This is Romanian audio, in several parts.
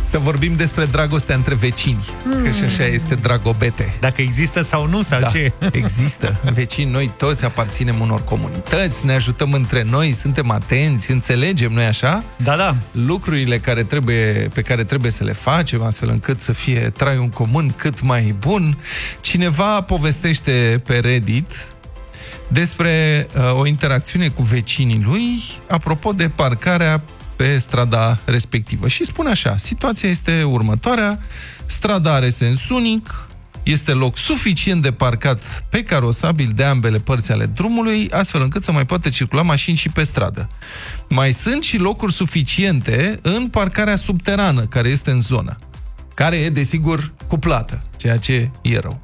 Să vorbim despre dragostea între vecini, că și așa este dragobete. Dacă există sau nu, sau ce? Există. Vecini, noi toți aparținem unor comunități, ne ajutăm între noi, suntem atenți, înțelegem, nu-i așa? Da. Lucrurile pe care trebuie să le facem, astfel încât să fie traiul în comun cât mai bun. Cineva povestește pe Reddit despre o interacțiune cu vecinii lui apropo de parcarea pe strada respectivă. Și spune așa, situația este următoarea, strada are sens unic, este loc suficient de parcat pe carosabil de ambele părți ale drumului, astfel încât să mai poată circula mașini și pe stradă. Mai sunt și locuri suficiente în parcarea subterană, care este în zonă, care e, desigur, cu plată, ceea ce e rău.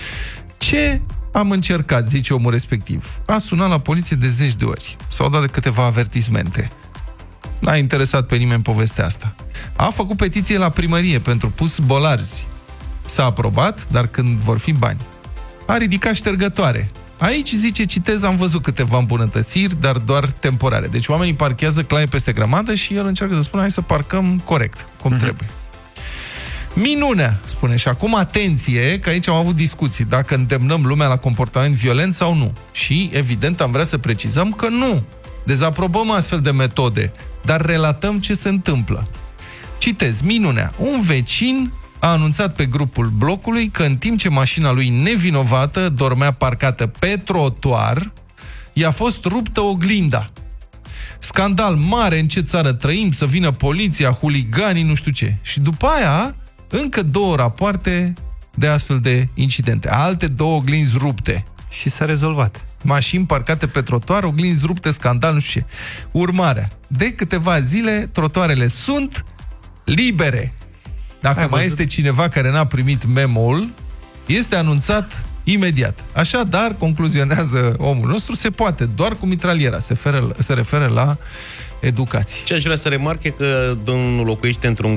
Ce am încercat, zice omul respectiv? A sunat la poliție de 10 de ori. S-au dat de câteva avertismente. N-a interesat pe nimeni povestea asta. A făcut petiție la primărie pentru pus bolarzi. S-a aprobat, dar când vor fi bani. A ridicat ștergătoare. Aici, zice, citez, am văzut câteva îmbunătățiri, dar doar temporare. Deci oamenii parchează claie peste grămadă și el încearcă să spună, hai să parcăm corect, cum trebuie. Minunea, spune. Și acum atenție, că aici am avut discuții, dacă îndemnăm lumea la comportament violent sau nu. Și, evident, am vrea să precizăm că nu. Dezaprobăm astfel de metode, dar relatăm ce se întâmplă. Citez, minunea. Un vecin a anunțat pe grupul blocului că în timp ce mașina lui nevinovată dormea parcată pe trotuar, i-a fost ruptă oglinda. Scandal mare, în ce țară trăim, să vină poliția, huliganii, nu știu ce. Și după aia, încă 2 rapoarte de astfel de incidente. Alte 2 oglinzi rupte. Și s-a rezolvat. Mașini parcate pe trotuar, oglinzi rupte, scandal, nu știu ce. Urmarea. De câteva zile, trotuarele sunt libere. Dacă mai este cineva care n-a primit memo-ul, este anunțat imediat. Așadar, concluzionează omul nostru, se poate, doar cu mitraliera. Se referă la educație. Ce aș vrea să remarc e că domnul locuiește într-un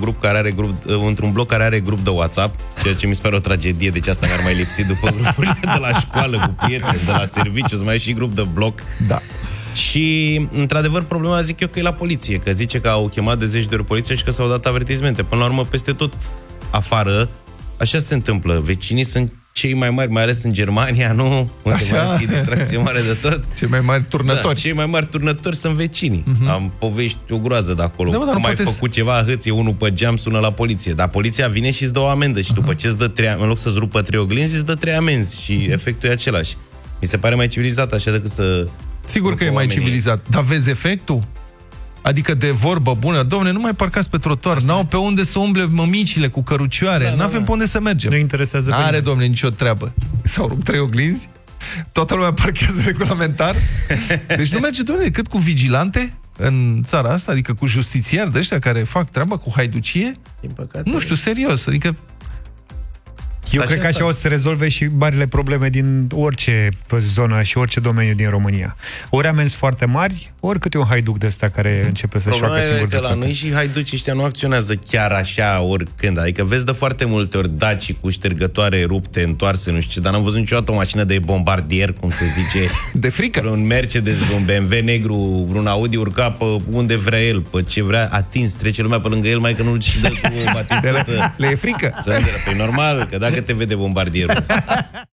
bloc care are grup de WhatsApp, ceea ce mi se pare o tragedie, deci asta mi-ar mai lipsi după grupurile de la școală cu prieteni, de la serviciu, să mai e și grup de bloc. Da. Și, într-adevăr, problema, zic eu, că e la poliție, că zice că au chemat de 10 de ori poliția și că s-au dat avertismente. Până la urmă, peste tot afară, așa se întâmplă. Vecinii sunt cei mai mari, mai ales în Germania, nu? Unde mai e distracție mare de tot. Cei mai mari turnători. Da, cei mai mari turnători sunt vecinii. Am povești o groază de acolo. Da, am mai făcut ceva, hâție unul pe geam, sună la poliție. Dar poliția vine și îți dă o amendă. Și după ce îți dă 3, în loc să-ți rupă 3 oglinzi, îți dă 3 amenzi. Și efectul e același. Mi se pare mai civilizat așa decât să... Sigur că e mai civilizat. Dar vezi efectul? Adică de vorbă bună, domne, nu mai parcați pe trotuar, n-au pe unde să umble mămicile cu cărucioare, n-avem pe unde să mergem. Nu interesează pe N-are, domne, nicio treabă. S-au rupt 3 oglinzi, toată lumea parchează regulamentar. Deci nu merge, domne, decât cu vigilante în țara asta, adică cu justițiari de ăștia care fac treaba cu haiducie. Din păcate. Nu știu, serios, adică... Eu cred că așa o să se rezolve și marile probleme din orice zonă și orice domeniu din România. Ori amenzi foarte mari, ori câte un haiduc de ăsta care începe să-și facă singur dreptate. dreptate. La noi și haiducii ăștia nu acționează chiar așa oricând. Adică vezi de foarte multe ori daci cu ștergătoare rupte, întoarse, nu știu ce, dar n-am văzut niciodată o mașină de bombardier, cum se zice. De frică. Un Mercedes, un BMW negru, vreun Audi urca pe unde vrea el, pe ce vrea, atins, trece lumea pe lângă el, mai că nu-l și dă cu batistuță. Le e frică. Păi normal, că dacă te vede bombardierul.